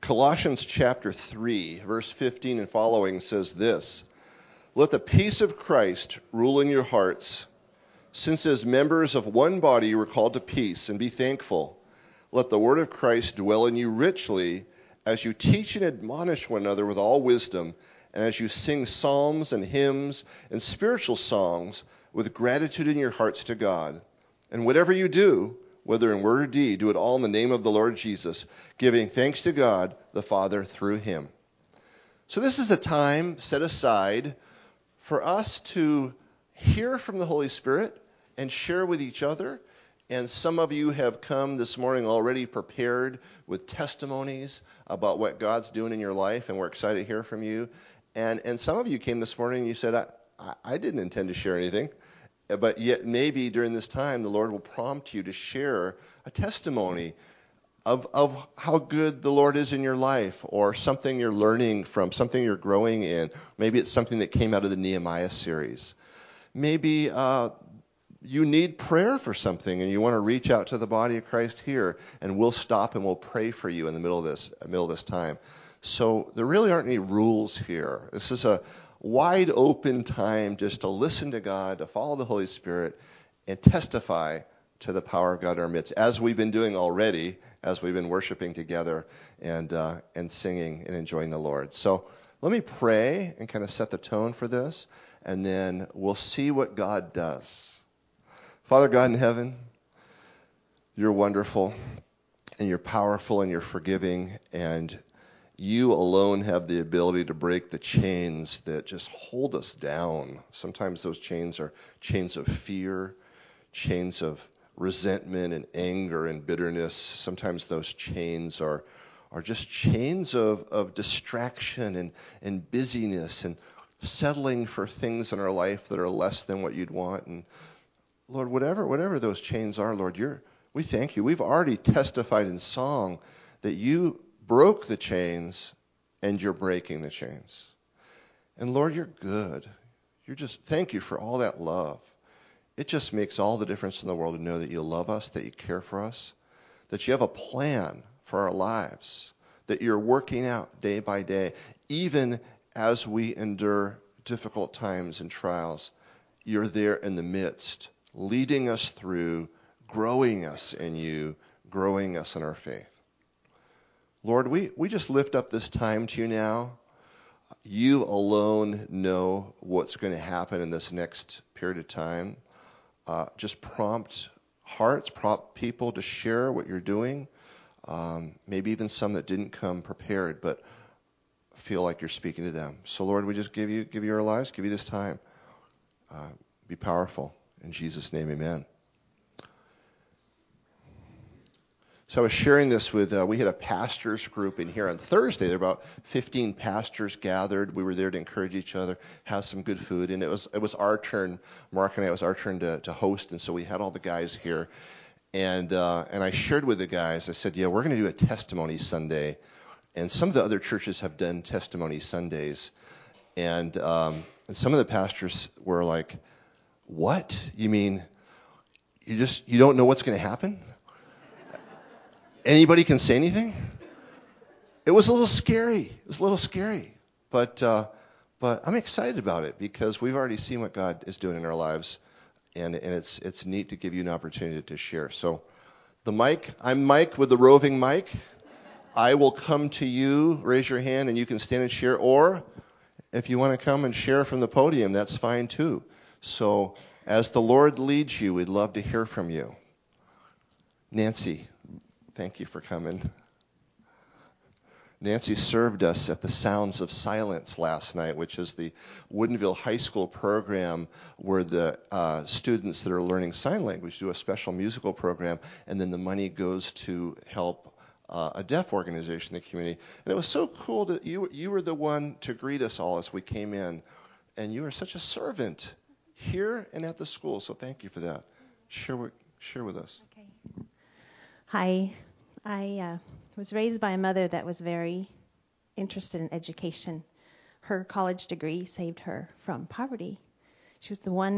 Colossians chapter 3, verse 15 and following says this: "Let the peace of Christ rule in your hearts, since as members of one body you were called to peace, and be thankful. Let the word of Christ dwell in you richly, as you teach and admonish one another with all wisdom, and as you sing psalms and hymns and spiritual songs with gratitude in your hearts to God. And whatever you do, whether in word or deed, do it all in the name of the Lord Jesus, giving thanks to God the Father through him." So this is a time set aside for us to hear from the Holy Spirit and share with each other. And some of you have come this morning already prepared with testimonies about what God's doing in your life, and we're excited to hear from you. And some of you came this morning and you said, I didn't intend to share anything. But yet maybe during this time the Lord will prompt you to share a testimony of how good the Lord is in your life, or something you're learning from, something you're growing in. Maybe it's something that came out of the Nehemiah series. Maybe you need prayer for something and you want to reach out to the body of Christ here, and we'll stop and we'll pray for you in the middle of this time. So there really aren't any rules here. This is a wide open time just to listen to God, to follow the Holy Spirit, and testify to the power of God in our midst, as we've been doing already, as we've been worshiping together and singing and enjoying the Lord. So let me pray and kind of set the tone for this, and then we'll see what God does. Father God in heaven, you're wonderful, and you're powerful, and you're forgiving, and you alone have the ability to break the chains that just hold us down. Sometimes those chains are chains of fear, chains of resentment and anger and bitterness. Sometimes those chains are just chains of distraction and busyness and settling for things in our life that are less than what you'd want. And Lord, whatever those chains are, Lord, we thank you. We've already testified in song that you broke the chains, and you're breaking the chains. And Lord, you're good. Thank you for all that love. It just makes all the difference in the world to know that you love us, that you care for us, that you have a plan for our lives, that you're working out day by day, even as we endure difficult times and trials. You're there in the midst, leading us through, growing us in you, growing us in our faith. Lord, we just lift up this time to you now. You alone know what's going to happen in this next period of time. Just prompt hearts, prompt people to share what you're doing. Maybe even some that didn't come prepared, but feel like you're speaking to them. So Lord, we just give you our lives, give you this time. Be powerful. In Jesus' name, amen. So I was sharing this with, we had a pastors group in here on Thursday. There were about 15 pastors gathered. We were there to encourage each other, have some good food. And it was our turn, Mark and I, it was our turn to host. And so we had all the guys here. And I shared with the guys, I said, we're going to do a testimony Sunday. And some of the other churches have done testimony Sundays. And some of the pastors were like, what? You mean you don't know what's going to happen? Anybody can say anything? It was a little scary. But I'm excited about it because we've already seen what God is doing in our lives, and it's neat to give you an opportunity to share. So I'm Mike with the roving mic. I will come to you, raise your hand, and you can stand and share. Or if you want to come and share from the podium, that's fine too. So as the Lord leads you, we'd love to hear from you. Nancy. Thank you for coming. Nancy served us at the Sounds of Silence last night, which is the Woodinville High School program where the students that are learning sign language do a special musical program, and then the money goes to help a deaf organization in the community. And it was so cool that you were the one to greet us all as we came in, and you are such a servant here and at the school, so thank you for that. Share with us. Okay. Hi. I was raised by a mother that was very interested in education. Her college degree saved her from poverty. She was the one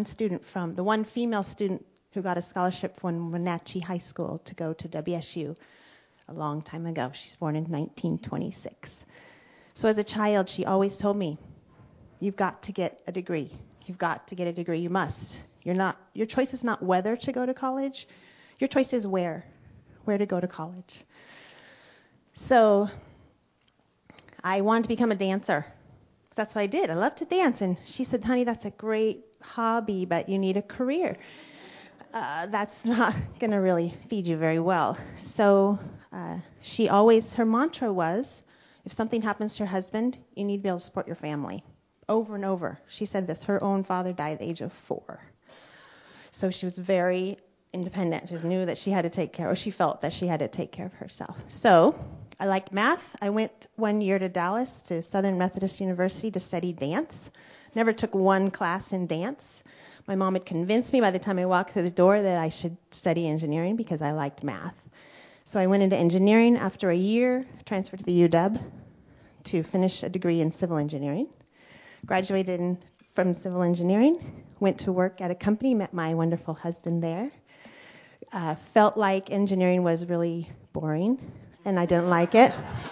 female student who got a scholarship from Wenatchee High School to go to WSU. a long time ago. She's born in 1926. So as a child, she always told me, you've got to get a degree. You've got to get a degree. You must. Your choice is not whether to go to college. Your choice is where to go to college. So I wanted to become a dancer. That's what I did. I love to dance. And she said, honey, that's a great hobby, but you need a career. That's not going to really feed you very well. So her mantra was, if something happens to your husband, you need to be able to support your family. Over and over. She said this. Her own father died at the age of 4. So she was very independent. She knew that she had to take care, or she felt that she had to take care of herself. So I liked math. I went 1 year to Dallas to Southern Methodist University to study dance. Never took one class in dance. My mom had convinced me by the time I walked through the door that I should study engineering because I liked math. So I went into engineering after a year, transferred to the UW to finish a degree in civil engineering. Graduated from civil engineering, went to work at a company, met my wonderful husband there. Felt like engineering was really boring, and I didn't like it.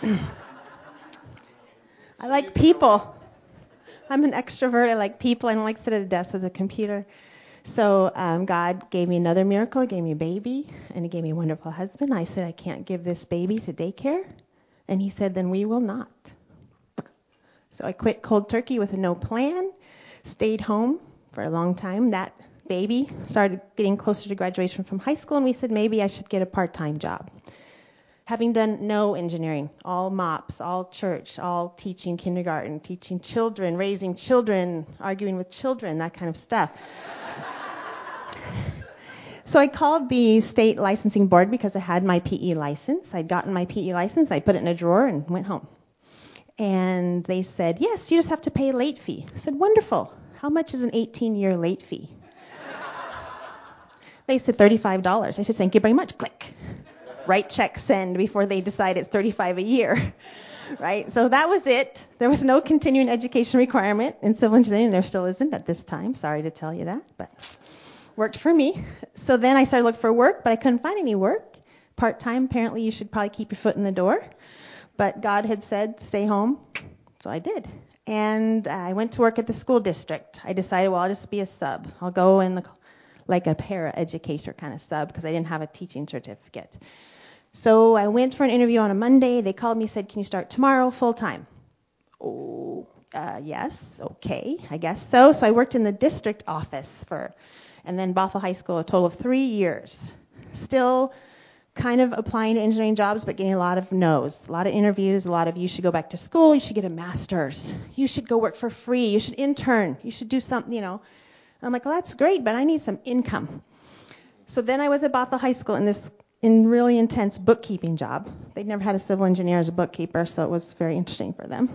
I like people. I'm an extrovert. I like people. I don't like to sit at a desk with a computer. So God gave me another miracle. He gave me a baby, and he gave me a wonderful husband. I said, I can't give this baby to daycare. And he said, then we will not. So I quit cold turkey with no plan, stayed home for a long time. That baby started getting closer to graduation from high school, and we said maybe I should get a part-time job. Having done no engineering, all MOPS, all church, all teaching kindergarten, teaching children, raising children, arguing with children, that kind of stuff. So I called the state licensing board because I had my PE license. I'd gotten my PE license. I put it in a drawer and went home. And they said, yes, you just have to pay a late fee. I said, wonderful. How much is an 18-year late fee? They said $35. I said, thank you very much. Click. Write check, send, before they decide it's $35 a year. Right? So that was it. There was no continuing education requirement in civil engineering. There still isn't at this time. Sorry to tell you that, but worked for me. So then I started looking for work, but I couldn't find any work. Part-time, apparently you should probably keep your foot in the door. But God had said, stay home. So I did. And I went to work at the school district. I decided, well, I'll just be a sub. I'll go in like a para-educator kind of sub because I didn't have a teaching certificate. So I went for an interview on a Monday. They called me, said, can you start tomorrow full-time? Oh, yes, okay, I guess so. So I worked in the district office and then Bothell High School, a total of 3 years. Still kind of applying to engineering jobs, but getting a lot of no's, a lot of interviews, a lot of you should go back to school, you should get a master's, you should go work for free, you should intern, you should do something, I'm like, well, that's great, but I need some income. So then I was at Bothell High School in really intense bookkeeping job. They'd never had a civil engineer as a bookkeeper, so it was very interesting for them.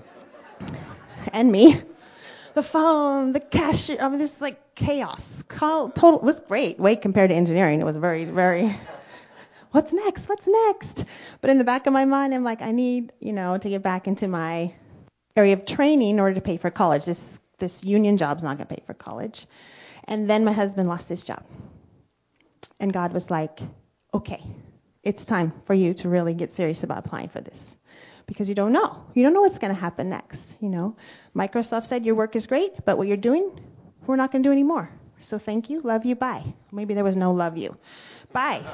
And me. The phone, the cashier, this is like chaos. Total, it was great, way compared to engineering. It was very, very... What's next? But in the back of my mind, I'm like, I need, to get back into my area of training in order to pay for college. This union job's not going to pay for college. And then my husband lost his job. And God was like, okay, it's time for you to really get serious about applying for this. Because you don't know. You don't know what's going to happen next. Microsoft said your work is great, but what you're doing, we're not going to do anymore. So thank you, love you, bye. Maybe there was no love you. Bye.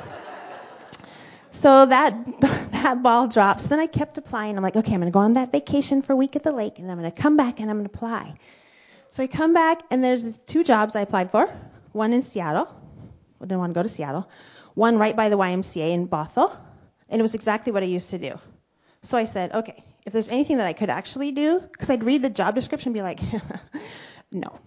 So that ball drops. Then I kept applying. I'm like, okay, I'm going to go on that vacation for a week at the lake, and I'm going to come back and I'm going to apply. So I come back, and there's these 2 jobs I applied for. One in Seattle. I didn't want to go to Seattle. One right by the YMCA in Bothell. And it was exactly what I used to do. So I said, okay, if there's anything that I could actually do, because I'd read the job description and be like, no.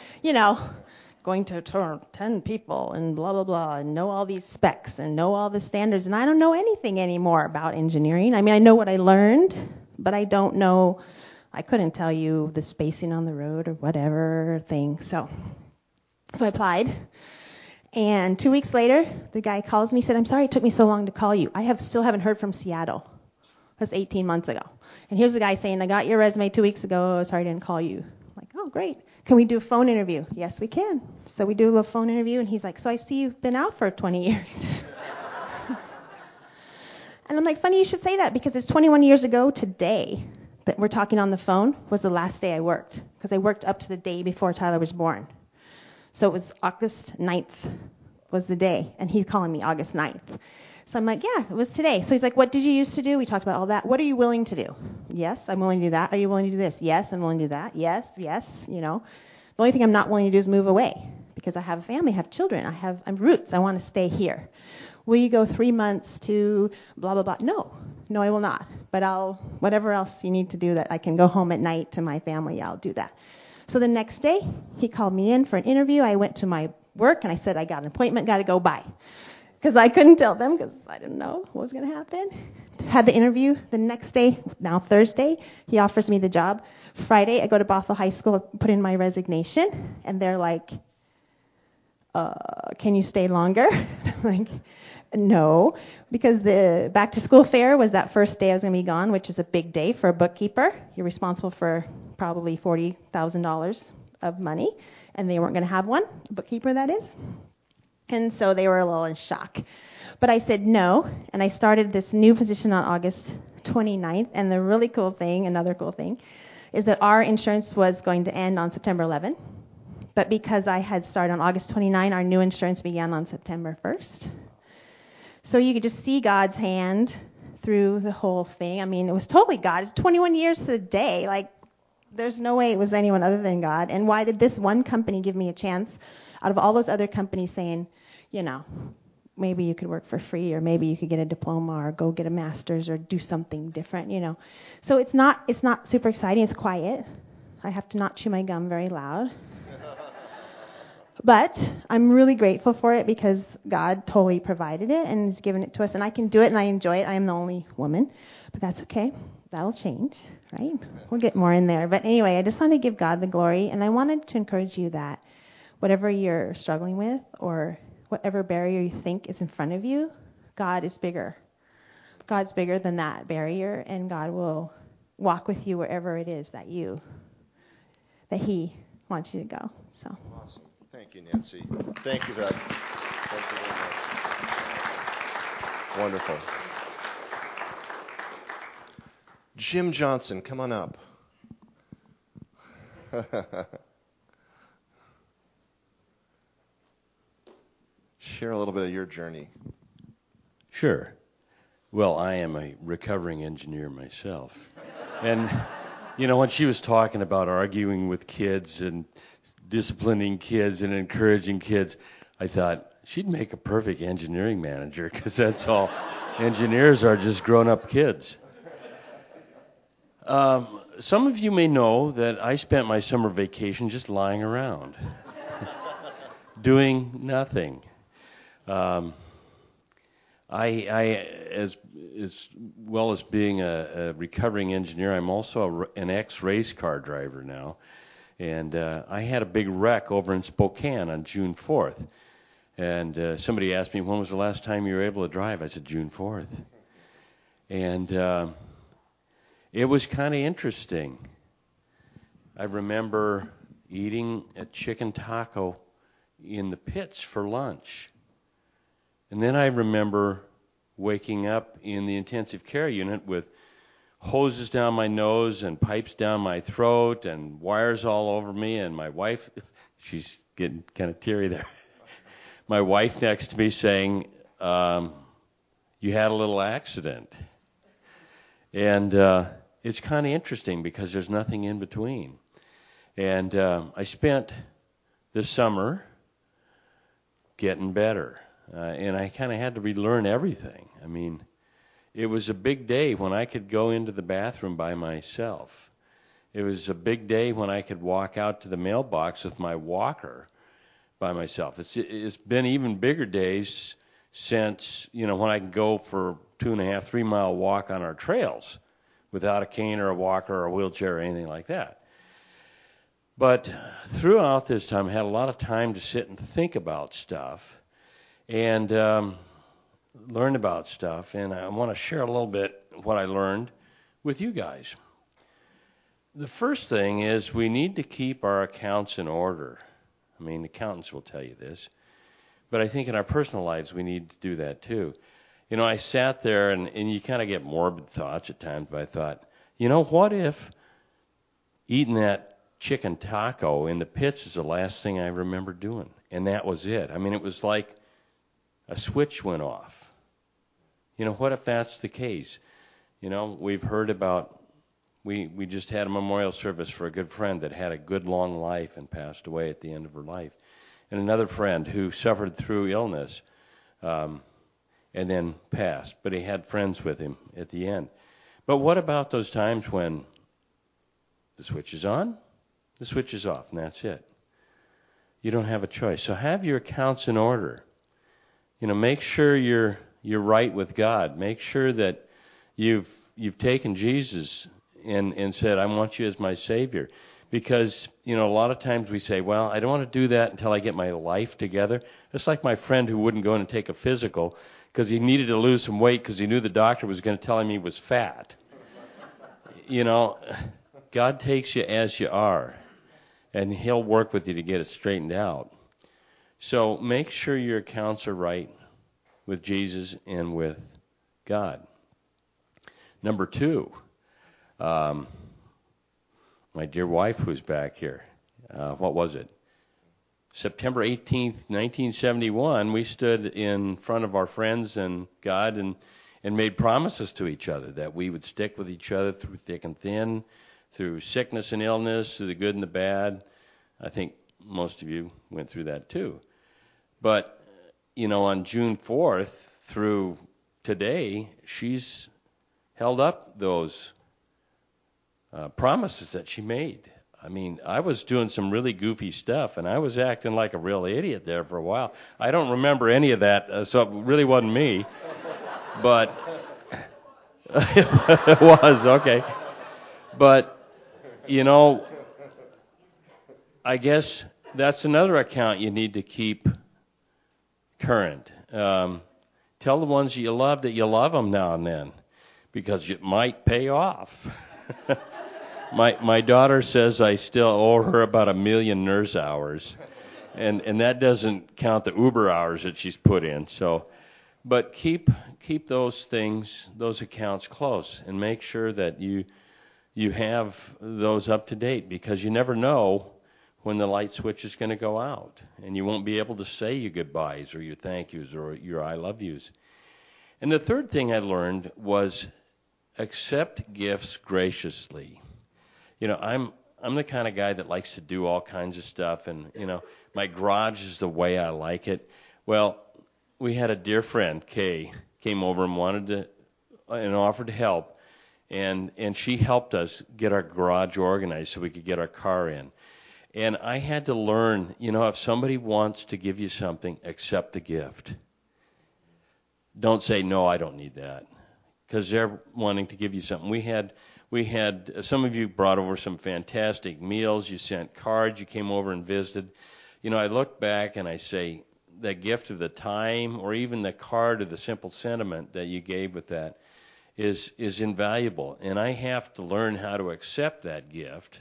Going to turn 10 people and blah, blah, blah, and know all these specs and know all the standards. And I don't know anything anymore about engineering. I mean, I know what I learned, but I don't know. I couldn't tell you the spacing on the road or whatever thing. So I applied. And 2 weeks later, the guy calls me, said, I'm sorry it took me so long to call you. I still haven't heard from Seattle. That's 18 months ago. And here's the guy saying, I got your resume 2 weeks ago. Sorry I didn't call you. I'm like, oh, great. Can we do a phone interview? Yes, we can. So we do a little phone interview, and he's like, so I see you've been out for 20 years. And I'm like, funny you should say that, because it's 21 years ago today that we're talking on the phone was the last day I worked, because I worked up to the day before Tyler was born. So it was August 9th was the day, and he's calling me August 9th. So I'm like, yeah, it was today. So he's like, what did you used to do? We talked about all that. What are you willing to do? Yes, I'm willing to do that. Are you willing to do this? Yes, I'm willing to do that. Yes, you know. The only thing I'm not willing to do is move away, because I have a family, I have children, I'm roots. I want to stay here. Will you go 3 months to blah, blah, blah? No, I will not. But whatever else you need to do that I can go home at night to my family, I'll do that. So the next day, he called me in for an interview. I went to my work and I said, I got an appointment, got to go, bye. Because I couldn't tell them, because I didn't know what was going to happen. Had the interview the next day, now Thursday, he offers me the job. Friday, I go to Bothell High School, put in my resignation, and they're like, can you stay longer? I'm like, no, because the back to school fair was that first day I was going to be gone, which is a big day for a bookkeeper. You're responsible for probably $40,000 of money, and they weren't going to have one, a bookkeeper that is. And so they were a little in shock. But I said no, and I started this new position on August 29th, and the really cool thing, another cool thing, is that our insurance was going to end on September 11th. But because I had started on August 29, our new insurance began on September 1st. So you could just see God's hand through the whole thing. I mean, it was totally God. It's 21 years to the day. Like, there's no way it was anyone other than God. And why did this one company give me a chance out of all those other companies saying, you know, maybe you could work for free, or maybe you could get a diploma, or go get a master's, or do something different, you know. So it's not super exciting. It's quiet. I have to not chew my gum very loud. But I'm really grateful for it, because God totally provided it and has given it to us, and I can do it and I enjoy it. I am the only woman, but that's okay. That'll change, right? We'll get more in there. But anyway, I just want to give God the glory, and I wanted to encourage you that whatever you're struggling with, or whatever barrier you think is in front of you, God is bigger. God's bigger than that barrier, and God will walk with you wherever it is that He wants you to go. So. Awesome. Thank you, Nancy. Thank you for that. Thank you very much. Wonderful. Jim Johnson, come on up. Share a little bit of your journey. Sure. Well, I am a recovering engineer myself. And, you know, when she was talking about arguing with kids and disciplining kids and encouraging kids, I thought she'd make a perfect engineering manager, because that's all engineers are, just grown-up kids. Some of you may know that I spent my summer vacation just lying around, doing nothing. I as well as being a recovering engineer, I'm also an ex-race car driver now. And I had a big wreck over in Spokane on June 4th. And somebody asked me, when was the last time you were able to drive? I said, June 4th. And it was kind of interesting. I remember eating a chicken taco in the pits for lunch. And then I remember waking up in the intensive care unit with hoses down my nose and pipes down my throat and wires all over me, and my wife, she's getting kind of teary there, my wife next to me saying, you had a little accident. And it's kind of interesting, because there's nothing in between. And I spent this summer getting better. And I kind of had to relearn everything. I mean, it was a big day when I could go into the bathroom by myself. It was a big day when I could walk out to the mailbox with my walker by myself. It's been even bigger days since, you know, when I can go for 2.5, 3 mile walk on our trails without a cane or a walker or a wheelchair or anything like that. But throughout this time, I had a lot of time to sit and think about stuff and learn about stuff. And I want to share a little bit what I learned with you guys. The first thing is we need to keep our accounts in order. I mean, accountants will tell you this. But I think in our personal lives we need to do that too. I sat there, and you kind of get morbid thoughts at times, but I thought, what if eating that chicken taco in the pits is the last thing I remember doing? And that was it. I mean, it was like a switch went off. What if that's the case? We've heard about, we just had a memorial service for a good friend that had a good long life and passed away at the end of her life. And another friend who suffered through illness and then passed, but he had friends with him at the end. But what about those times when the switch is on, the switch is off, and that's it? You don't have a choice. So have your accounts in order. Make sure you're right with God. Make sure that you've taken Jesus and said, I want you as my Savior. Because, a lot of times we say, well, I don't want to do that until I get my life together. It's like my friend who wouldn't go in and take a physical because he needed to lose some weight because he knew the doctor was going to tell him he was fat. God takes you as you are, and he'll work with you to get it straightened out. So make sure your accounts are right with Jesus and with God. Number 2, my dear wife who's back here, what was it? September 18th, 1971, we stood in front of our friends and God and made promises to each other that we would stick with each other through thick and thin, through sickness and illness, through the good and the bad. I think most of you went through that too. But, on June 4th through today, she's held up those promises that she made. I mean, I was doing some really goofy stuff, and I was acting like a real idiot there for a while. I don't remember any of that, so it really wasn't me. But it was, okay. But, I guess that's another account you need to keep current. Tell the ones you love that you love them now and then, because it might pay off. My daughter says I still owe her about 1 million nurse hours, and that doesn't count the Uber hours that she's put in. So, but keep those things, those accounts close, and make sure that you have those up to date, because you never know when the light switch is going to go out, and you won't be able to say your goodbyes or your thank yous or your I love yous. And the third thing I learned was accept gifts graciously. I'm the kind of guy that likes to do all kinds of stuff, and my garage is the way I like it. Well, we had a dear friend, Kay, came over and offered to help, and she helped us get our garage organized so we could get our car in. And I had to learn, if somebody wants to give you something, accept the gift. Don't say, no, I don't need that, because they're wanting to give you something. We had some of you brought over some fantastic meals. You sent cards. You came over and visited. I look back and I say, that gift of the time, or even the card of the simple sentiment that you gave with that, is invaluable. And I have to learn how to accept that gift,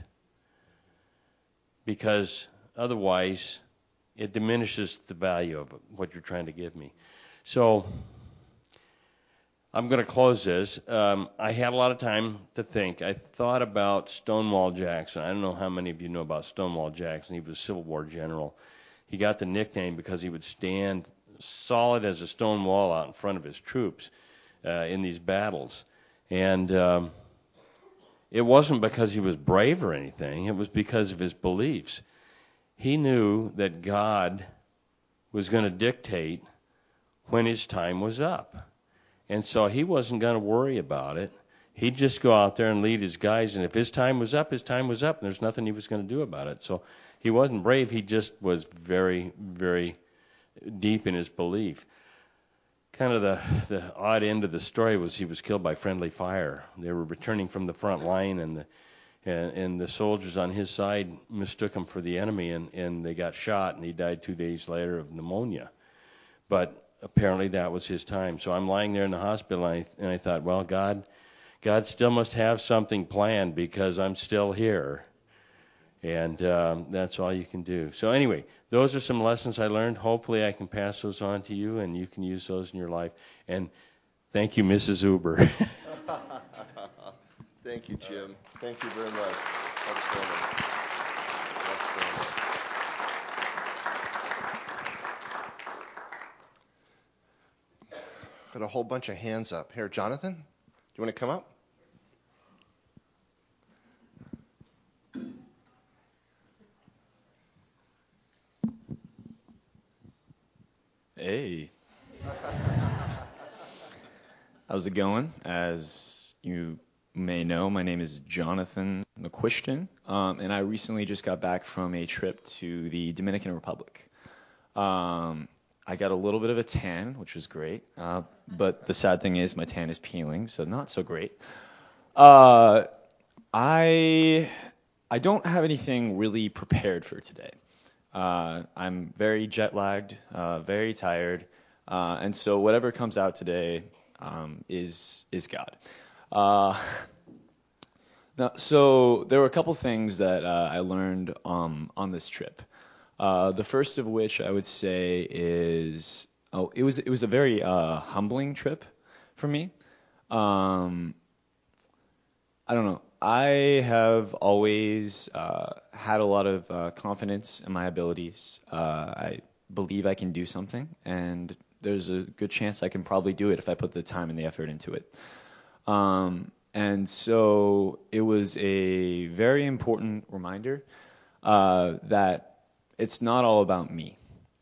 because otherwise it diminishes the value of what you're trying to give me. So I'm going to close this. I had a lot of time to think. I thought about Stonewall Jackson. I don't know how many of you know about Stonewall Jackson. He was a Civil War general. He got the nickname because he would stand solid as a stone wall out in front of his troops in these battles. And it wasn't because he was brave or anything. It was because of his beliefs. He knew that God was going to dictate when his time was up. And so he wasn't going to worry about it. He'd just go out there and lead his guys, and if his time was up, his time was up, and there's nothing he was going to do about it. So he wasn't brave. He just was very, very deep in his belief. Kind of the odd end of the story was he was killed by friendly fire. They were returning from the front line, and the soldiers on his side mistook him for the enemy, and they got shot, and he died 2 days later of pneumonia. But apparently that was his time. So I'm lying there in the hospital, and I thought, well, God still must have something planned, because I'm still here. And that's all you can do. So anyway, those are some lessons I learned. Hopefully I can pass those on to you, and you can use those in your life. And Thank you, Mrs. Uber. Thank you, Jim. Thank you very much. Outstanding. Outstanding. Got a whole bunch of hands up. Here, Jonathan, do you want to come up? Hey. How's it going? As you may know, my name is Jonathan McQuishton, and I recently just got back from a trip to the Dominican Republic. I got a little bit of a tan, which was great, but the sad thing is my tan is peeling, so not so great. I don't have anything really prepared for today. I'm very jet lagged, very tired, and so whatever comes out today is God. So there were a couple things that I learned on this trip. The first of which I would say is, it was a very humbling trip for me. I don't know. I have always had a lot of confidence in my abilities. I believe I can do something, and there's a good chance I can probably do it if I put the time and the effort into it. And so it was a very important reminder that it's not all about me.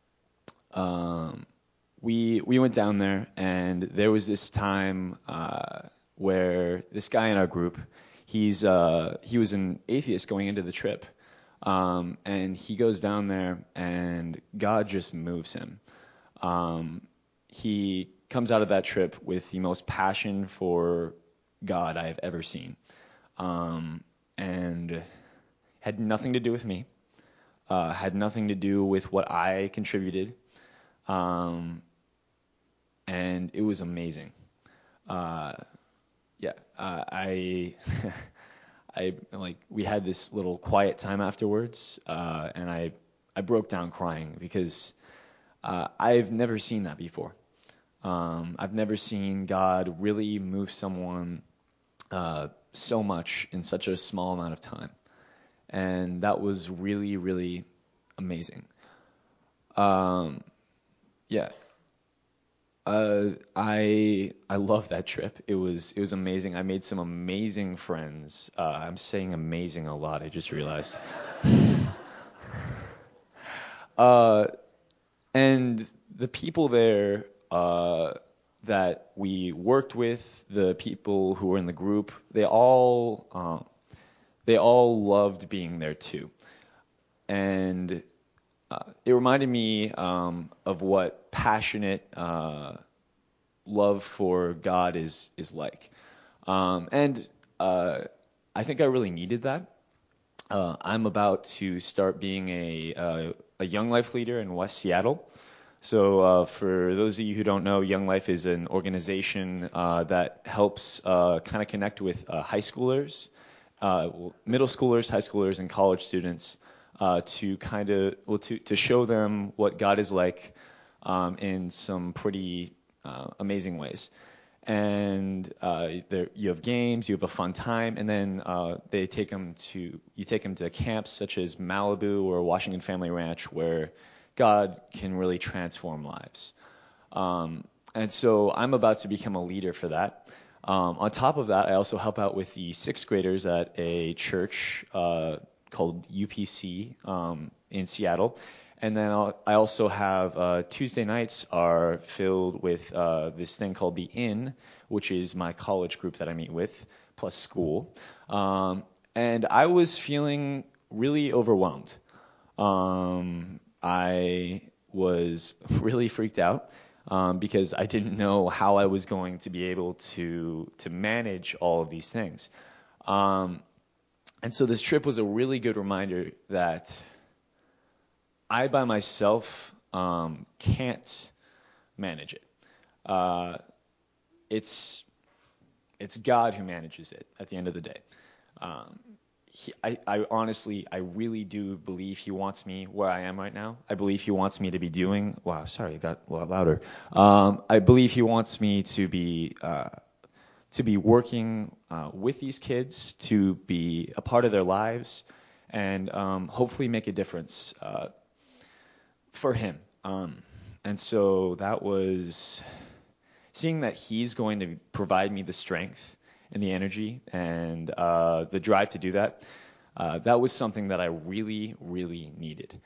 We went down there, and there was this time where this guy in our group, he was an atheist going into the trip, and he goes down there, and God just moves him. He comes out of that trip with the most passion for God I have ever seen, and had nothing to do with me, had nothing to do with what I contributed, and it was amazing. I we had this little quiet time afterwards, and I broke down crying because I've never seen that before. I've never seen God really move someone so much in such a small amount of time, and that was really, really amazing. I love that trip. It was amazing. I made some amazing friends. I'm saying amazing a lot, I just realized. And the people there that we worked with, the people who were in the group, they all loved being there too. And it reminded me of what passionate love for God is like. And I think I really needed that. I'm about to start being a Young Life leader in West Seattle. So for those of you who don't know, Young Life is an organization that helps kind of connect with high schoolers, middle schoolers, high schoolers, and college students to show them what God is like in some pretty amazing ways. And you have games, you have a fun time, and then you take them to camps such as Malibu or Washington Family Ranch, where God can really transform lives. And so I'm about to become a leader for that. On top of that, I also help out with the sixth graders at a church called UPC in Seattle. And then I also have Tuesday nights are filled with this thing called The Inn, which is my college group that I meet with, plus school. And I was feeling really overwhelmed. I was really freaked out because I didn't know how I was going to be able to manage all of these things. And so this trip was a really good reminder that I by myself can't manage it. It's God who manages it at the end of the day. I honestly, I really do believe he wants me where I am right now. I believe he wants me to be doing. Wow, sorry, it got a lot louder. I believe he wants me to be working with these kids, to be a part of their lives, and hopefully make a difference for him. And so that was seeing that he's going to provide me the strength and the energy and the drive to do that. That was something that I really, really needed.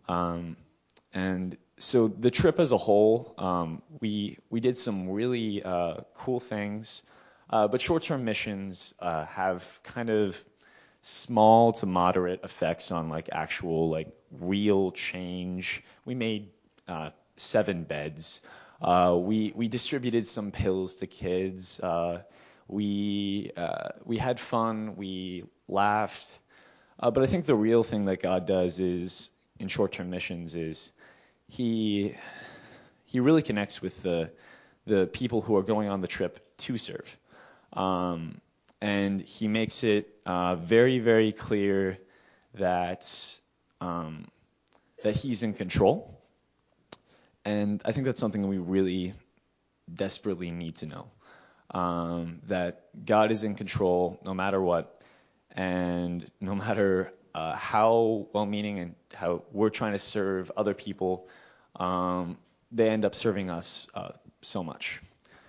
And so the trip as a whole, we did some really cool things, but short-term missions have kind of small to moderate effects on like actual like real change. We made 7 beds. We distributed some pills to kids. We had fun. We laughed. But I think the real thing that God does is in short-term missions is he really connects with the people who are going on the trip to serve. And he makes it very, very clear that he's in control. And I think that's something we really desperately need to know, that God is in control no matter what, and no matter how well-meaning and how we're trying to serve other people, they end up serving us so much.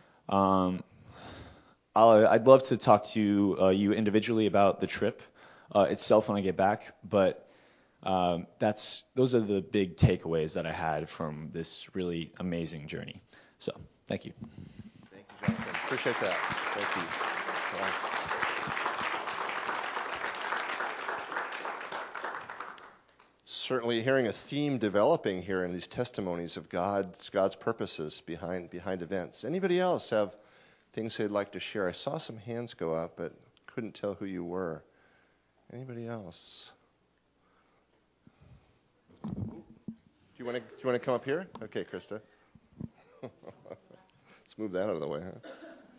I'd love to talk to you individually about the trip itself when I get back, but those are the big takeaways that I had from this really amazing journey. So, thank you. Thank you, Jonathan. Appreciate that. Thank you. Wow. Certainly hearing a theme developing here in these testimonies of God's purposes behind events. Anybody else have things they'd like to share? I saw some hands go up, but couldn't tell who you were. Anybody else? Do you want to come up here? Okay, Krista. Let's move that out of the way, huh?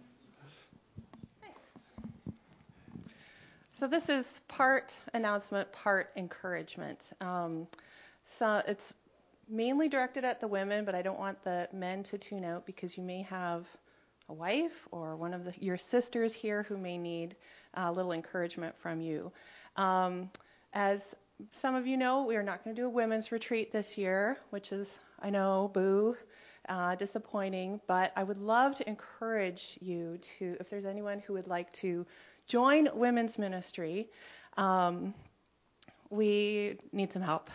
So this is part announcement, part encouragement. So it's mainly directed at the women, but I don't want the men to tune out because you may have a wife or one of your sisters here who may need a little encouragement from you. As some of you know, we are not going to do a women's retreat this year, which is, I know, boo, disappointing, but I would love to encourage you to, if there's anyone who would like to join women's ministry, we need some help.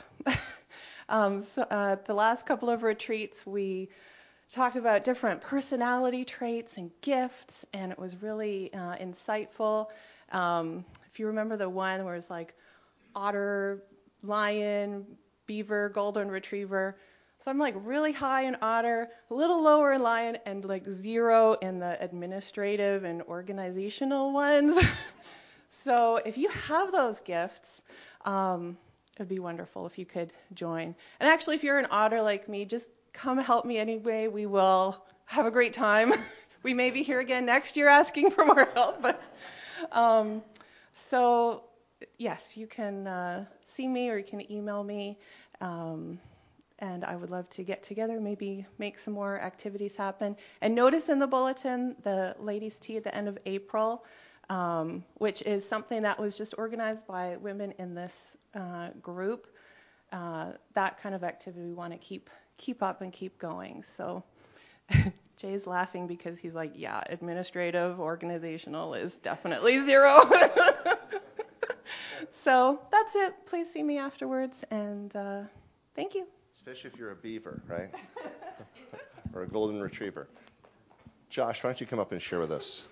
The last couple of retreats, we talked about different personality traits and gifts, and it was really insightful. If you remember the one where it's like otter, lion, beaver, golden retriever. So I'm like really high in otter, a little lower in lion, and like 0 in the administrative and organizational ones. So if you have those gifts, it'd be wonderful if you could join. And actually, if you're an otter like me, just come help me anyway. We will have a great time. We may be here again next year asking for more help. But so yes, you can see me or you can email me. And I would love to get together, maybe make some more activities happen. And notice in the bulletin the ladies' tea at the end of April, which is something that was just organized by women in this group. That kind of activity we want to keep up and keep going. So Jay's laughing because he's like, yeah, administrative, organizational is definitely 0. So that's it. Please see me afterwards, and thank you. Especially if you're a beaver, right? Or a golden retriever. Josh, why don't you come up and share with us?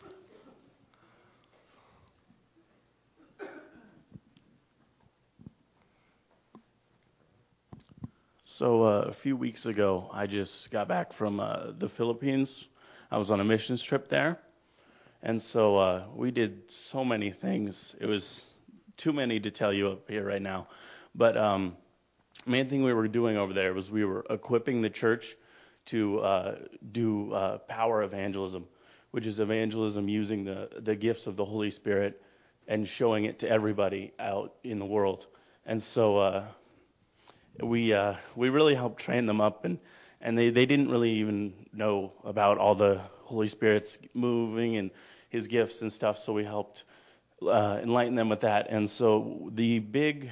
So a few weeks ago, I just got back from the Philippines. I was on a missions trip there. And so we did so many things. It was too many to tell you up here right now. But main thing we were doing over there was we were equipping the church to do power evangelism, which is evangelism using the gifts of the Holy Spirit and showing it to everybody out in the world. And so we really helped train them up, and they didn't really even know about all the Holy Spirit's moving and His gifts and stuff. So we helped enlighten them with that. And so the big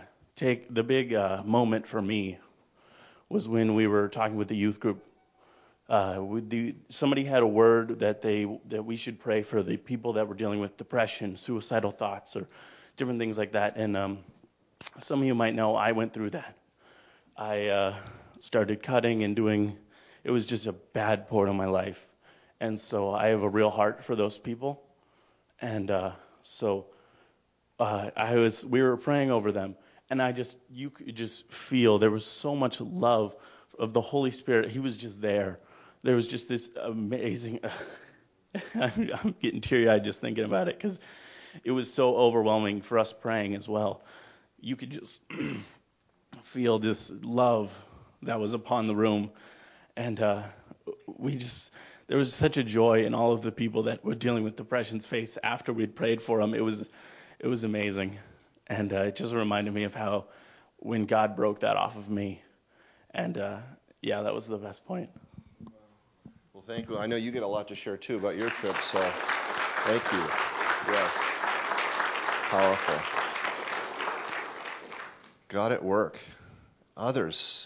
moment for me was when we were talking with the youth group. Somebody had a word that we should pray for the people that were dealing with depression, suicidal thoughts, or different things like that. And some of you might know I went through that. I started cutting and doing. It was just a bad part of my life, and so I have a real heart for those people. And we were praying over them, and you could just feel there was so much love of the Holy Spirit. He was just there. There was just this amazing. I'm getting teary-eyed just thinking about it because it was so overwhelming for us praying as well. You could just feel this love that was upon the room, and there was such a joy in all of the people that were dealing with depression's face after we'd prayed for them. It was amazing, and it just reminded me of how when God broke that off of me, and that was the best point. Well, thank you. I know you get a lot to share too about your trip, so thank you. Yes, powerful. God at work. Others.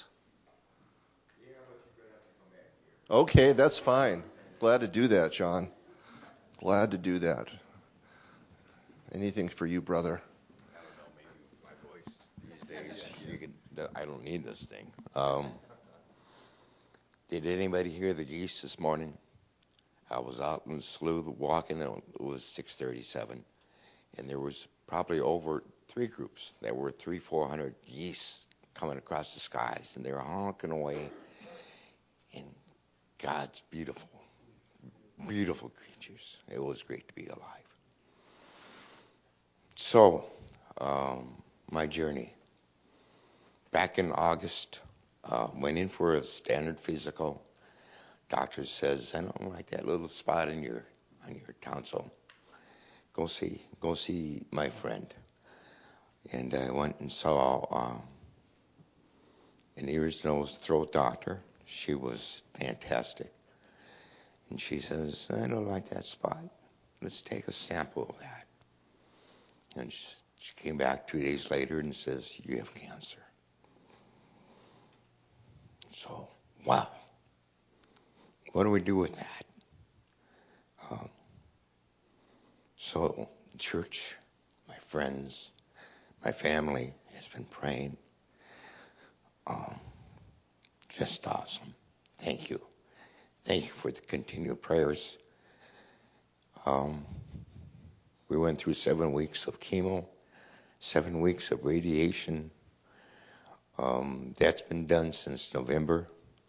Okay, that's fine. Glad to do that, John. Glad to do that. Anything for you, brother? I don't know, maybe my voice these days, I don't need this thing. Did anybody hear the geese this morning? I was out in the slough walking, and it was 6:37, and there was probably over 3 groups. There were 300-400 geese coming across the skies, and they were honking away. And God's beautiful, beautiful creatures. It was great to be alive. So, my journey. Back in August, went in for a standard physical. Doctor says, I don't like that little spot on your tonsil. Go see my friend. And I went and saw an ears, nose, throat doctor. She was fantastic. And she says, I don't like that spot. Let's take a sample of that. And she came back 2 days later and says, you have cancer. So, wow. What do we do with that? So, church, my friends, my family has been praying. Just awesome. Thank you. Thank you for the continued prayers. We went through 7 weeks of chemo, 7 weeks of radiation. That's been done since November.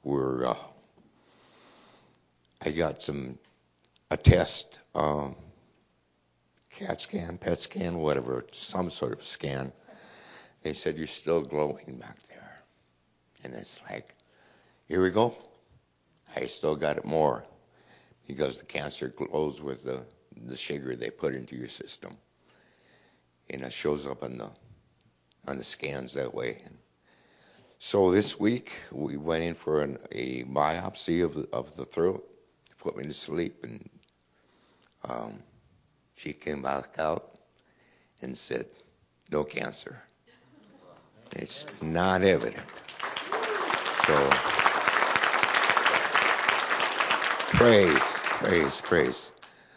I got a test, CAT scan, PET scan, whatever, some sort of scan. They said, you're still glowing back there. And it's like, here we go. I still got it more because the cancer glows with the sugar they put into your system. And it shows up on the scans that way. So this week, we went in for a biopsy of the throat, put me to sleep, and she came back out and said, no cancer. It's not evident. So, praise.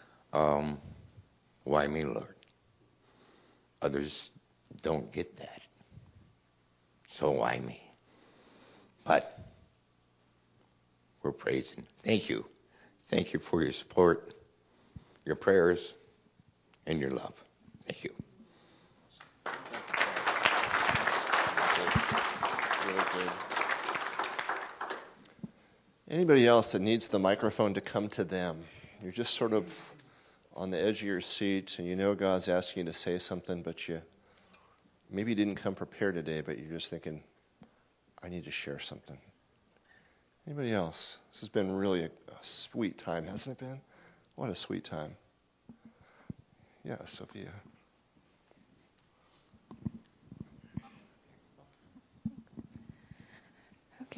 Why me, Lord? Others don't get that. So why me? But we're praising. Thank you. Thank you for your support, your prayers, and your love. Thank you. Really good. Anybody else that needs the microphone to come to them? You're just sort of on the edge of your seat, and you know God's asking you to say something, but maybe you didn't come prepared today, but you're just thinking, I need to share something. Anybody else? This has been really a sweet time, hasn't it been? What a sweet time. Yeah, Sophia.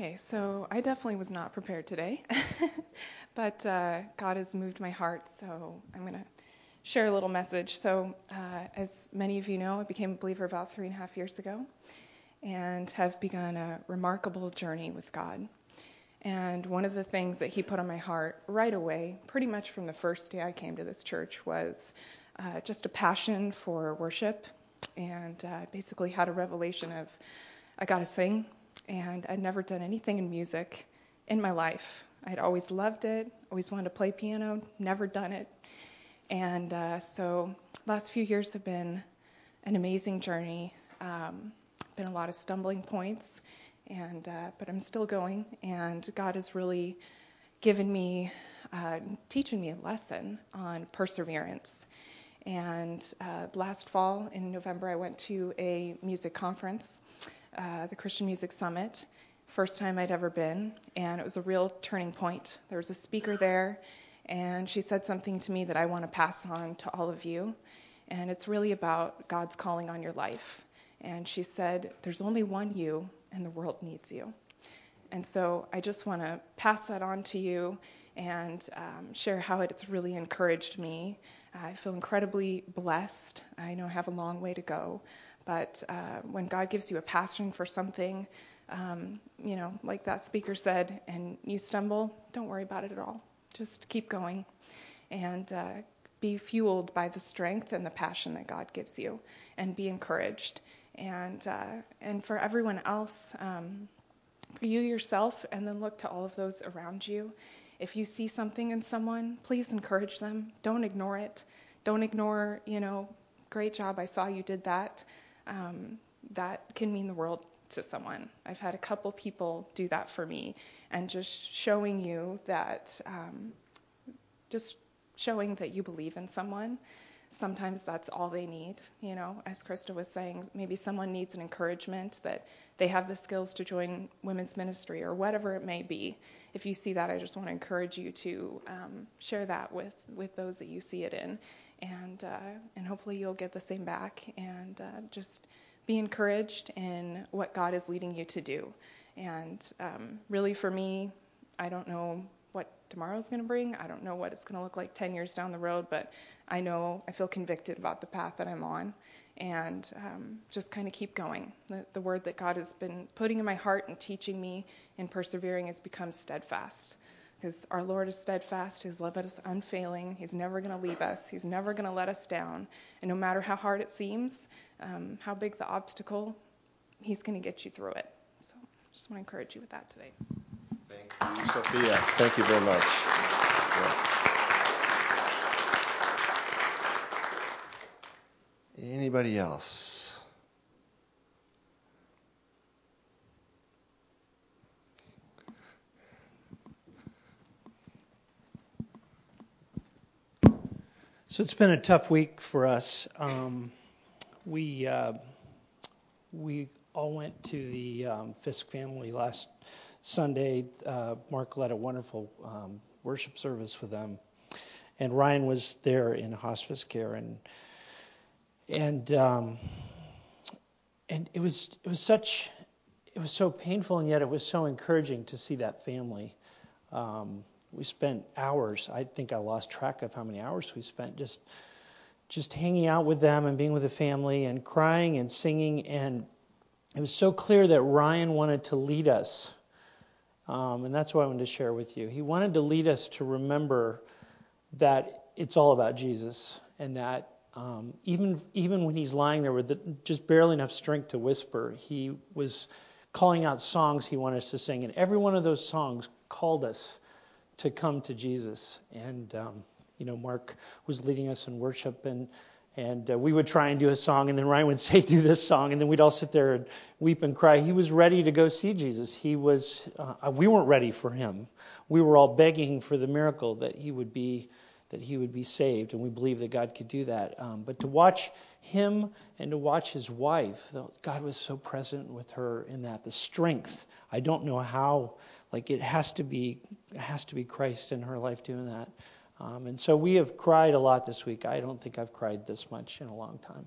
Okay, so I definitely was not prepared today, but God has moved my heart, so I'm going to share a little message. So as many of you know, I became a believer about 3.5 years ago and have begun a remarkable journey with God. And one of the things that he put on my heart right away, pretty much from the first day I came to this church, was just a passion for worship, and basically had a revelation of I got to sing. And I'd never done anything in music in my life. I'd always loved it, always wanted to play piano, never done it. And so last few years have been an amazing journey. Been a lot of stumbling points, and but I'm still going. And God has really given me, teaching me a lesson on perseverance. And last fall in November, I went to a music conference, the Christian Music Summit, first time I'd ever been, and it was a real turning point. There was a speaker there, and she said something to me that I want to pass on to all of you, and it's really about God's calling on your life. And she said, there's only one you, and the world needs you. And so I just want to pass that on to you and share how it's really encouraged me. I feel incredibly blessed. I know I have a long way to go. But when God gives you a passion for something, like that speaker said, and you stumble, don't worry about it at all. Just keep going and be fueled by the strength and the passion that God gives you, and be encouraged. And for everyone else, for you yourself, and then look to all of those around you. If you see something in someone, please encourage them. Don't ignore it. Don't ignore, great job, I saw you did that. That can mean the world to someone. I've had a couple people do that for me, and just showing you that, just showing that you believe in someone. Sometimes that's all they need, as Krista was saying, maybe someone needs an encouragement that they have the skills to join women's ministry or whatever it may be. If you see that, I just want to encourage you to share that with those that you see it in, and hopefully you'll get the same back, and just be encouraged in what God is leading you to do. And really for me, I don't know what tomorrow's going to bring. I don't know what it's going to look like 10 years down the road, but I feel convicted about the path that I'm on, and just kind of keep going. The word that God has been putting in my heart and teaching me in persevering has become steadfast, because our Lord is steadfast. His love is unfailing. He's never going to leave us. He's never going to let us down. And no matter how hard it seems, how big the obstacle, he's going to get you through it. So just want to encourage you with that today. Thank you, Sophia. Thank you very much. Yes. Anybody else? So it's been a tough week for us. We all went to the Fisk family last Sunday. Mark led a wonderful worship service with them, and Ryan was there in hospice care, and it was so painful, and yet it was so encouraging to see that family. We spent hours. I think I lost track of how many hours we spent just hanging out with them and being with the family and crying and singing. And it was so clear that Ryan wanted to lead us. And that's what I wanted to share with you. He wanted to lead us to remember that it's all about Jesus, and that even when he's lying there with just barely enough strength to whisper, he was calling out songs he wanted us to sing. And every one of those songs called us to come to Jesus. And Mark was leading us in worship, and we would try and do a song, and then Ryan would say, do this song, and then we'd all sit there and weep and cry. He was ready to go see Jesus. We weren't ready for him. We were all begging for the miracle that he would be saved, and we believe that God could do that. But to watch him and to watch his wife, God was so present with her in that. The strength, I don't know how. It has to be Christ in her life doing that. And so we have cried a lot this week. I don't think I've cried this much in a long time.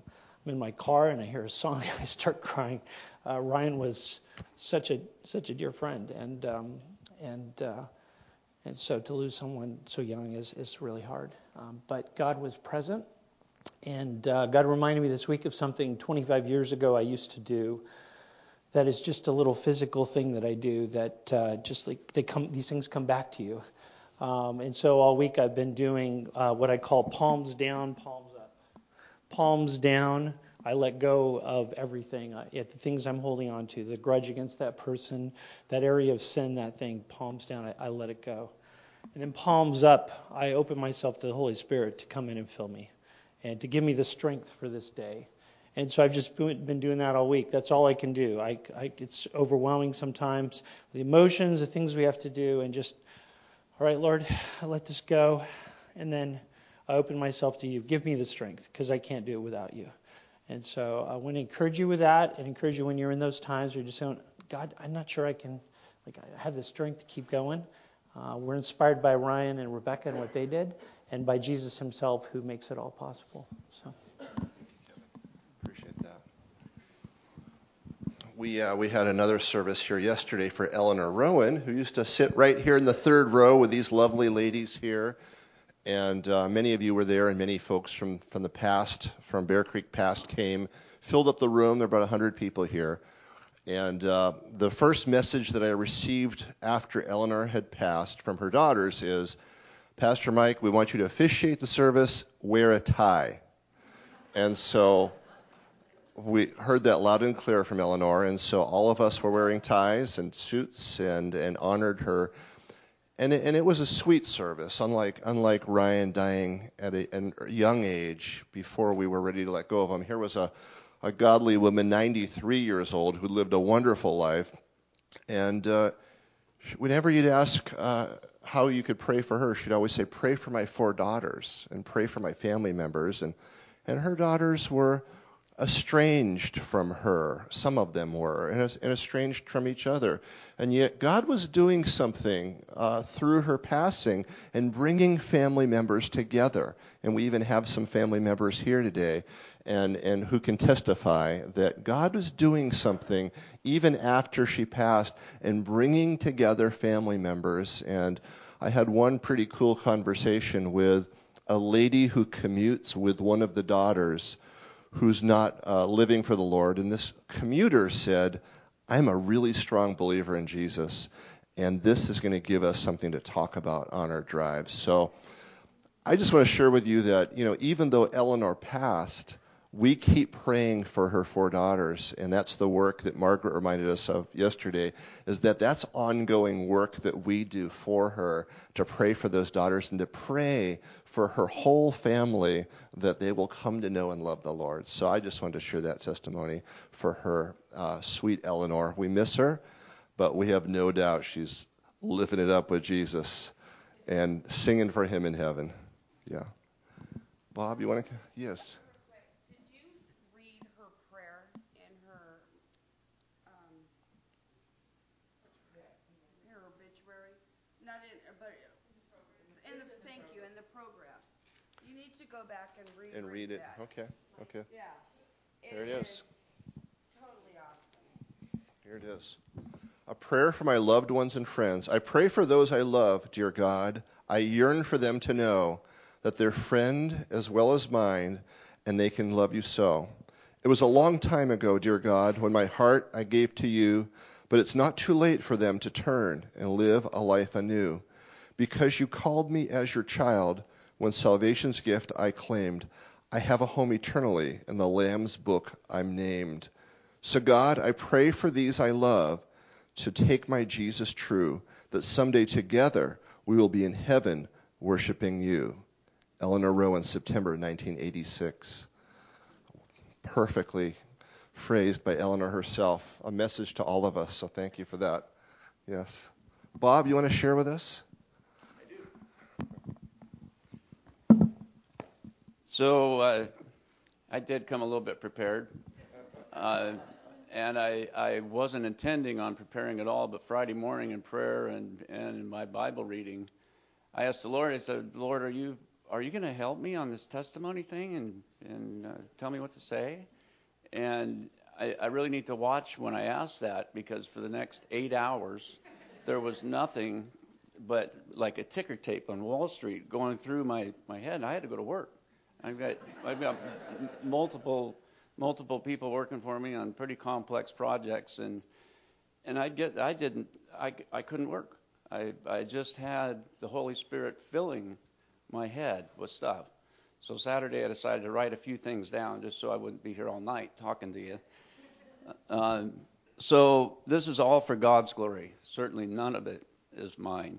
I'm in my car and I hear a song, I start crying. Ryan was such a dear friend, and so to lose someone so young is really hard. But God was present, and God reminded me this week of something 25 years ago I used to do. That is just a little physical thing that I do that just like these things come back to you. And so all week I've been doing what I call palms down, palms up. Palms down, I let go of everything, the things I'm holding on to, the grudge against that person, that area of sin, that thing, palms down, I let it go. And then palms up, I open myself to the Holy Spirit to come in and fill me and to give me the strength for this day. And so I've just been doing that all week. That's all I can do. It's overwhelming sometimes, the emotions, the things we have to do, and just, all right, Lord, I let this go, and then I open myself to you. Give me the strength, because I can't do it without you. And so I want to encourage you with that, and encourage you when you're in those times where you're just saying, God, I'm not sure I have the strength to keep going. We're inspired by Ryan and Rebecca and what they did, and by Jesus himself, who makes it all possible. So. Appreciate that. We had another service here yesterday for Eleanor Rowan, who used to sit right here in the third row with these lovely ladies here. And many of you were there, and many folks from the past, from Bear Creek past, came, filled up the room. There were about 100 people here. And the first message that I received after Eleanor had passed from her daughters is, Pastor Mike, we want you to officiate the service, wear a tie. And so we heard that loud and clear from Eleanor, and so all of us were wearing ties and suits and honored her. And it was a sweet service, unlike Ryan dying at a young age before we were ready to let go of him. Here was a godly woman, 93 years old, who lived a wonderful life. And whenever you'd ask how you could pray for her, she'd always say, pray for my 4 daughters and pray for my family members. And her daughters were estranged from her. Some of them were, and estranged from each other. And yet God was doing something through her passing and bringing family members together. And we even have some family members here today and who can testify that God was doing something even after she passed and bringing together family members. And I had one pretty cool conversation with a lady who commutes with one of the daughters who's not living for the Lord. And this commuter said, I'm a really strong believer in Jesus, and this is going to give us something to talk about on our drive. So I just want to share with you that, even though Eleanor passed, we keep praying for her 4 daughters, and that's the work that Margaret reminded us of yesterday, is that's ongoing work that we do for her, to pray for those daughters and to pray for her whole family that they will come to know and love the Lord. So I just wanted to share that testimony for her, sweet Eleanor. We miss her, but we have no doubt she's living it up with Jesus and singing for him in heaven. Yeah. Bob, you want to? Yes. Go back and read it. That. Okay. Yeah. There it is. Totally awesome. Here it is. A prayer for my loved ones and friends. I pray for those I love, dear God. I yearn for them to know that they're friend as well as mine, and they can love you so. It was a long time ago, dear God, when my heart I gave to you, but it's not too late for them to turn and live a life anew. Because you called me as your child, when salvation's gift I claimed, I have a home eternally, in the Lamb's book I'm named. So God, I pray for these I love to take my Jesus true, that someday together we will be in heaven worshiping you. Eleanor Rowan, September 1986. Perfectly phrased by Eleanor herself, a message to all of us, so thank you for that. Yes. Bob, you want to share with us? So I did come a little bit prepared, and I wasn't intending on preparing at all, but Friday morning in prayer and in my Bible reading, I asked the Lord, I said, Lord, are you going to help me on this testimony thing and tell me what to say? And I really need to watch when I ask that, because for the next 8 hours, there was nothing but like a ticker tape on Wall Street going through my head. I had to go to work. I've got multiple people working for me on pretty complex projects, and I couldn't work. I just had the Holy Spirit filling my head with stuff. So Saturday I decided to write a few things down just so I wouldn't be here all night talking to you. So this is all for God's glory. Certainly none of it is mine.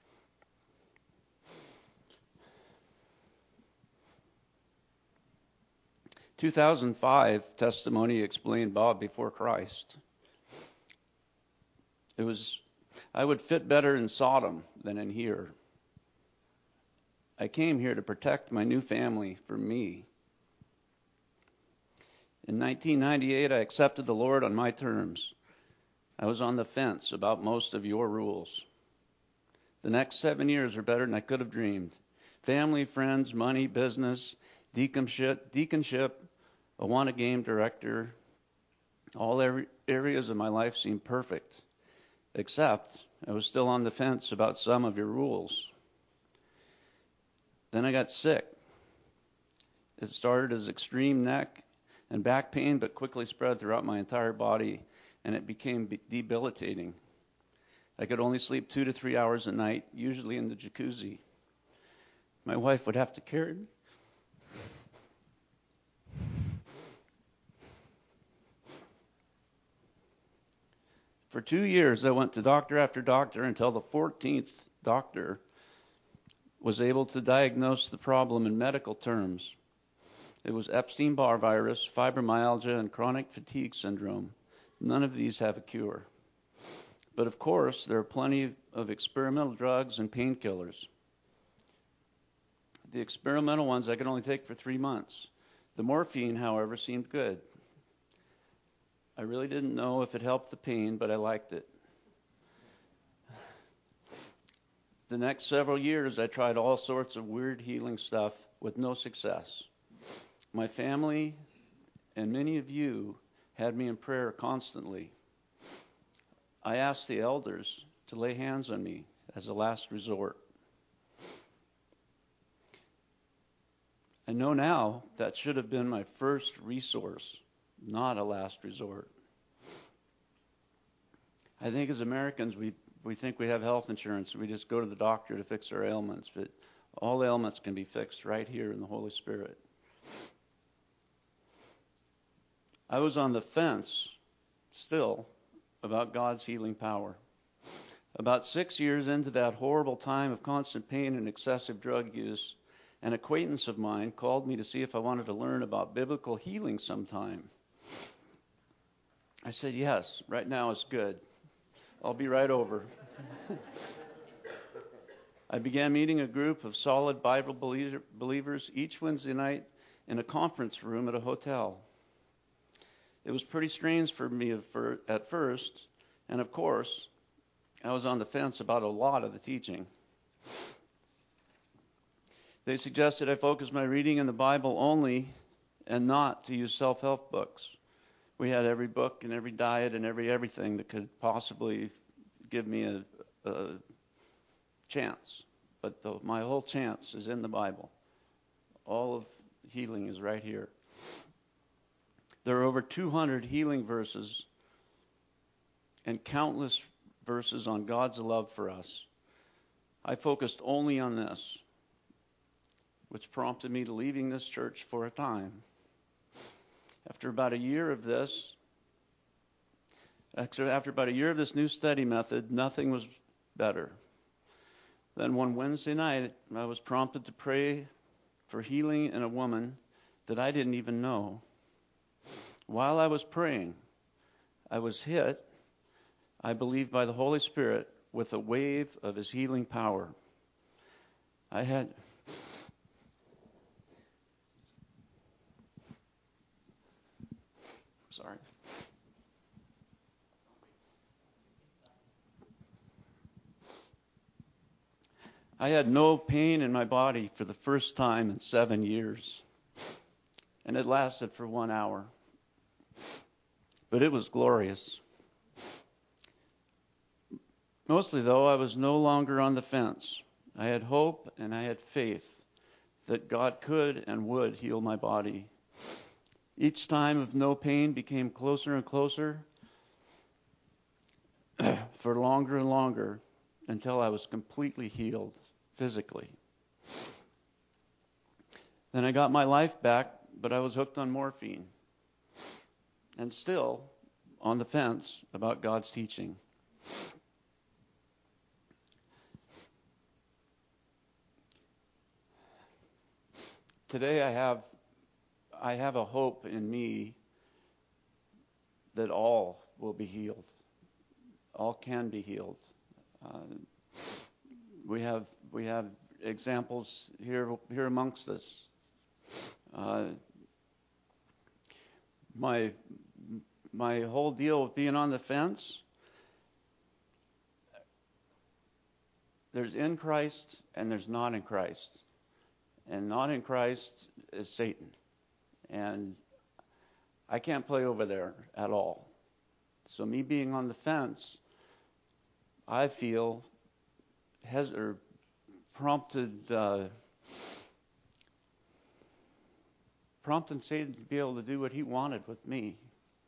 In 2005, testimony explained Bob before Christ. I would fit better in Sodom than in here. I came here to protect my new family from me. In 1998, I accepted the Lord on my terms. I was on the fence about most of your rules. The next 7 years are better than I could have dreamed. Family, friends, money, business, deaconship, a wanna game director. All areas of my life seemed perfect, except I was still on the fence about some of your rules. Then I got sick. It started as extreme neck and back pain, but quickly spread throughout my entire body, and it became debilitating. I could only sleep 2 to 3 hours a night, usually in the jacuzzi. My wife would have to carry me. For 2 years, I went to doctor after doctor until the 14th doctor was able to diagnose the problem in medical terms. It was Epstein-Barr virus, fibromyalgia, and chronic fatigue syndrome. None of these have a cure. But of course, there are plenty of experimental drugs and painkillers. The experimental ones I could only take for 3 months. The morphine, however, seemed good. I really didn't know if it helped the pain, but I liked it. The next several years, I tried all sorts of weird healing stuff with no success. My family and many of you had me in prayer constantly. I asked the elders to lay hands on me as a last resort. I know now that should have been my first resource, not a last resort. I think as Americans, we think we have health insurance. We just go to the doctor to fix our ailments, but all ailments can be fixed right here in the Holy Spirit. I was on the fence still about God's healing power. About 6 years into that horrible time of constant pain and excessive drug use, an acquaintance of mine called me to see if I wanted to learn about biblical healing sometime. I said, yes, right now is good. I'll be right over. I began meeting a group of solid Bible believers each Wednesday night in a conference room at a hotel. It was pretty strange for me at first, and of course, I was on the fence about a lot of the teaching. They suggested I focus my reading in the Bible only and not to use self-help books. We had every book and every diet and everything that could possibly give me a chance. But my whole chance is in the Bible. All of healing is right here. There are over 200 healing verses and countless verses on God's love for us. I focused only on this, which prompted me to leaving this church for a time. After about a year of this new study method, nothing was better. Then one Wednesday night, I was prompted to pray for healing in a woman that I didn't even know. While I was praying, I was hit, I believe by the Holy Spirit, with a wave of His healing power. I had no pain in my body for the first time in 7 years, and it lasted for 1 hour. but it was glorious. Mostly, though, I was no longer on the fence. I had hope and I had faith that God could and would heal my body. Each time of no pain became closer and closer for longer and longer until I was completely healed physically. Then I got my life back, but I was hooked on morphine and still on the fence about God's teaching. Today I have a hope in me that all will be healed. All can be healed. We have examples here amongst us. My whole deal with being on the fence, there's in Christ and there's not in Christ. And not in Christ is Satan. And I can't play over there at all. So me being on the fence, I feel prompted Satan to be able to do what he wanted with me.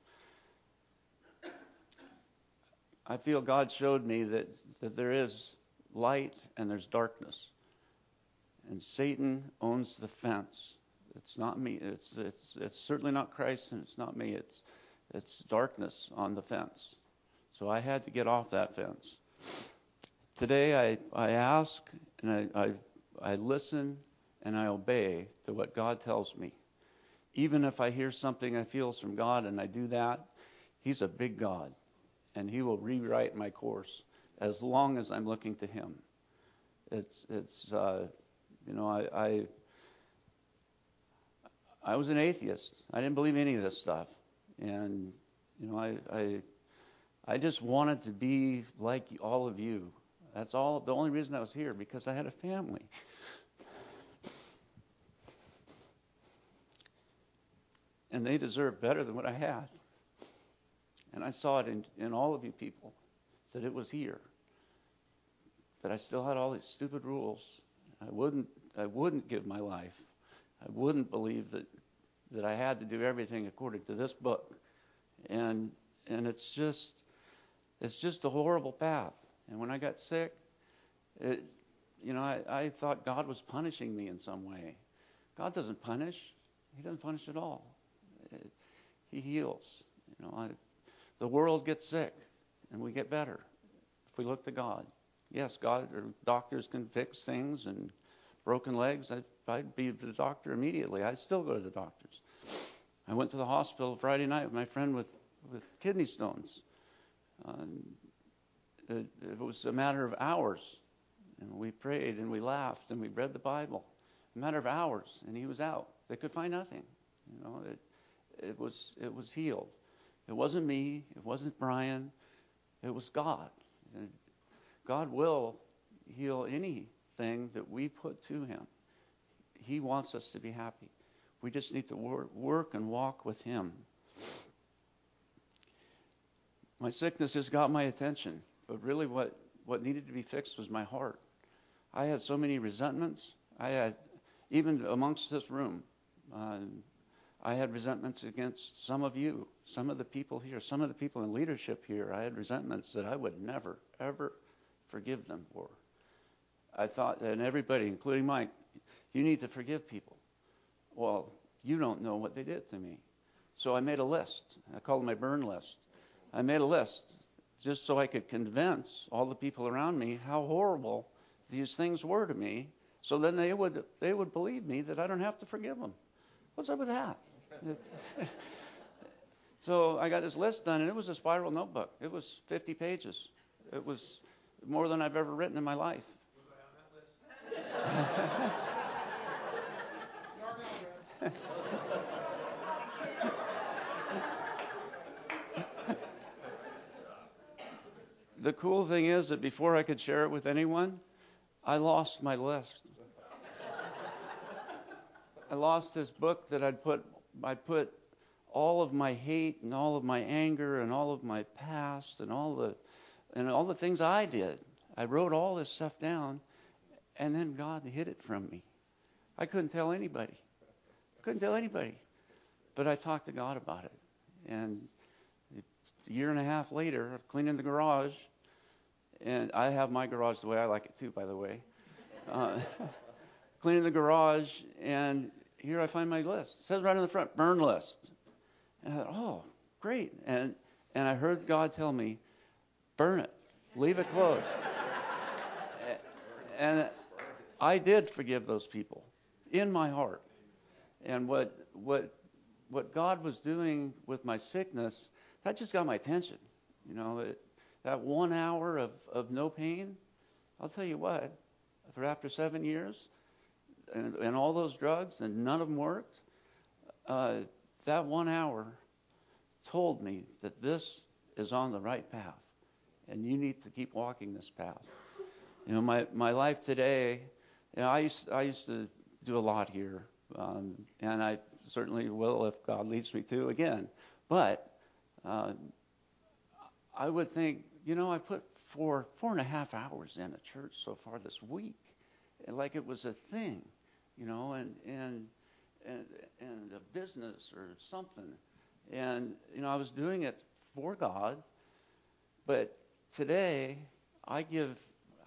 I feel God showed me that there is light and there's darkness. And Satan owns the fence. It's not me. It's certainly not Christ, and it's not me. It's darkness on the fence. So I had to get off that fence. Today I ask and I listen and I obey to what God tells me. Even if I hear something I feel is from God and I do that, He's a big God, and He will rewrite my course as long as I'm looking to Him. I was an atheist. I didn't believe any of this stuff. And, I just wanted to be like all of you. That's all. The only reason I was here, because I had a family. And they deserved better than what I had. And I saw it in all of you people, that it was here. But I still had all these stupid rules. I wouldn't give my life. I wouldn't believe that I had to do everything according to this book. And it's just a horrible path. And when I got sick, I thought God was punishing me in some way. God doesn't punish. He doesn't punish at all. He heals. The world gets sick, and we get better if we look to God. Yes, God or doctors can fix things, and broken legs, I'd be to the doctor immediately. I'd still go to the doctors. I went to the hospital Friday night with my friend with kidney stones. It was a matter of hours, and we prayed and we laughed and we read the Bible. A matter of hours, and he was out. They could find nothing. It was healed. It wasn't me. It wasn't Brian. It was God. God will heal anything that we put to Him. He wants us to be happy. We just need to work and walk with Him. My sickness just got my attention, but really what needed to be fixed was my heart. I had so many resentments. I had, even amongst this room, I had resentments against some of you, some of the people here, some of the people in leadership here. I had resentments that I would never, ever forgive them for. I thought, and everybody, including Mike, you need to forgive people. Well, you don't know what they did to me. So I made a list. I called it my burn list. I made a list just so I could convince all the people around me how horrible these things were to me, so then they would believe me that I don't have to forgive them. What's up with that? So I got this list done, and it was a spiral notebook. It was 50 pages. It was more than I've ever written in my life. Was I on that list? The cool thing is that before I could share it with anyone, I lost my list. I lost this book that I put all of my hate and all of my anger and all of my past and all the things I did. I wrote all this stuff down, and then God hid it from me. I couldn't tell anybody. But I talked to God about it. And a year and a half later, I'm cleaning the garage, and I have my garage the way I like it too, by the way. Cleaning the garage, and here I find my list. It says right on the front, burn list. And I thought, oh, great. And I heard God tell me, burn it. Leave it closed. And I did forgive those people in my heart. And what God was doing with my sickness, that just got my attention. You know, that 1 hour of no pain, I'll tell you what, for after 7 years and all those drugs and none of them worked, that 1 hour told me that this is on the right path and you need to keep walking this path. You know, my life today, you know, I used to do a lot here, and I certainly will if God leads me to again. But I would think, you know, I put 4.5 hours in at church so far this week, like it was a thing, you know, and a business or something. And you know, I was doing it for God, but today I give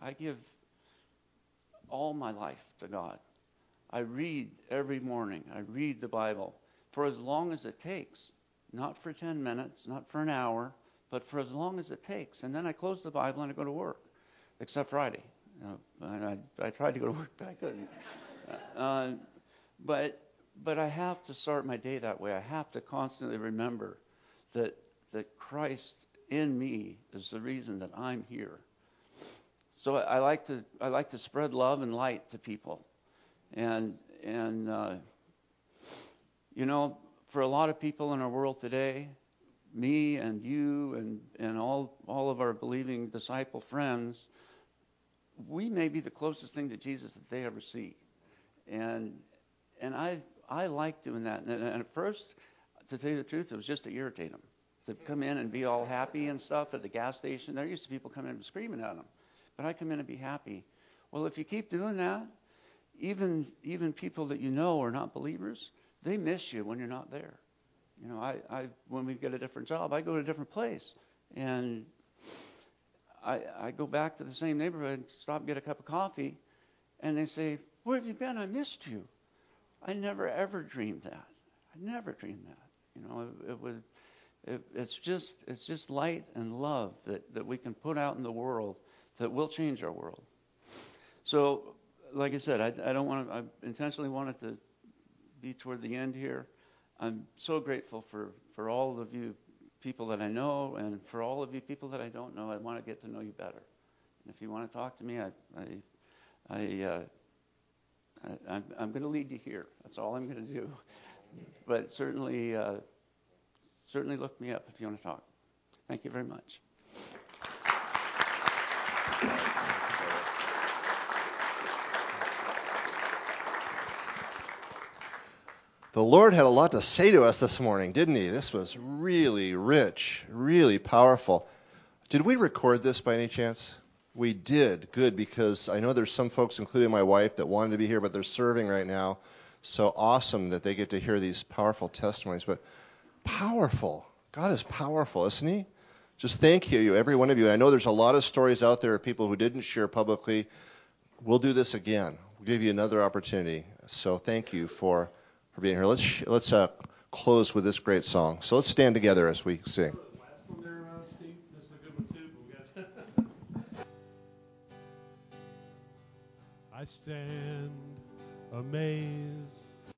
all my life to God. I read every morning. I read the Bible for as long as it takes, not for 10 minutes, not for an hour, but for as long as it takes. And then I close the Bible and I go to work, except Friday. And I tried to go to work, but I couldn't. But I have to start my day that way. I have to constantly remember that Christ in me is the reason that I'm here. So I like to spread love and light to people, and you know, for a lot of people in our world today, me and you and all of our believing disciple friends, we may be the closest thing to Jesus that they ever see, and I like doing that. And at first, to tell you the truth, it was just to irritate them, to come in and be all happy and stuff at the gas station. There used to be people coming in and screaming at them. But I come in and be happy. Well, if you keep doing that, even people that you know are not believers, they miss you when you're not there. You know, I when we get a different job, I go to a different place, and I go back to the same neighborhood, stop and get a cup of coffee, and they say, "Where have you been? I missed you." I never ever dreamed that. I never dreamed that. You know, it's just light and love that we can put out in the world that will change our world. So, like I said, I intentionally wanted to be toward the end here. I'm so grateful for all of you people that I know, and for all of you people that I don't know. I want to get to know you better. And if you want to talk to me, I'm going to lead you here. That's all I'm going to do. But certainly look me up if you want to talk. Thank you very much. The Lord had a lot to say to us this morning, didn't he? This was really rich, really powerful. Did we record this by any chance? We did. Good, because I know there's some folks, including my wife, that wanted to be here, but they're serving right now. So awesome that they get to hear these powerful testimonies. But powerful. God is powerful, isn't he? Just thank you, every one of you. And I know there's a lot of stories out there of people who didn't share publicly. We'll do this again. We'll give you another opportunity. So thank you for being here. Let's close with this great song. So let's stand together as we sing. Last one there, Steve. This is a good one too. But we got. I stand amazed